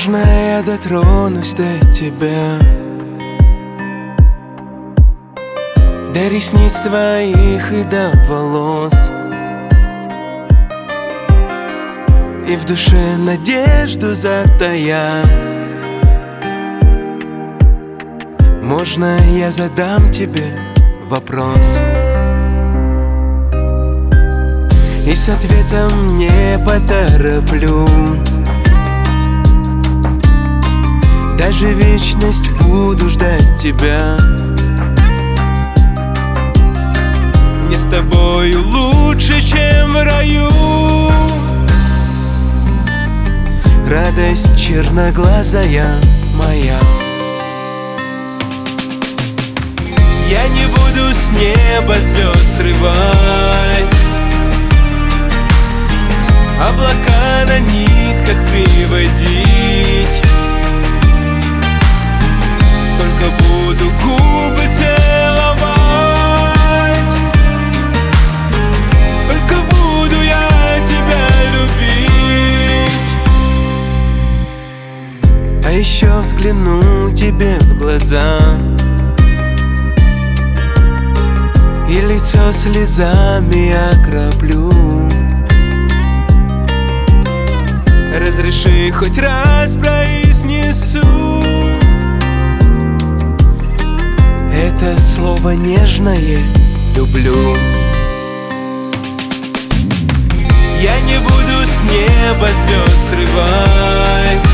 Можно я дотронусь до тебя, до ресниц твоих и до волос, и в душе надежду затая? Можно я задам тебе вопрос, и с ответом не потороплю? Даже вечность буду ждать тебя. Мне с тобою лучше, чем в раю. Радость черноглазая моя. Я не буду с неба звезд срывать, облака на нитках приводить. Только буду губы целовать, только буду я тебя любить. А еще взгляну тебе в глаза, и лицо слезами окроплю. Разреши хоть раз произнесу это слово нежное люблю. Я не буду с неба звезд срывать,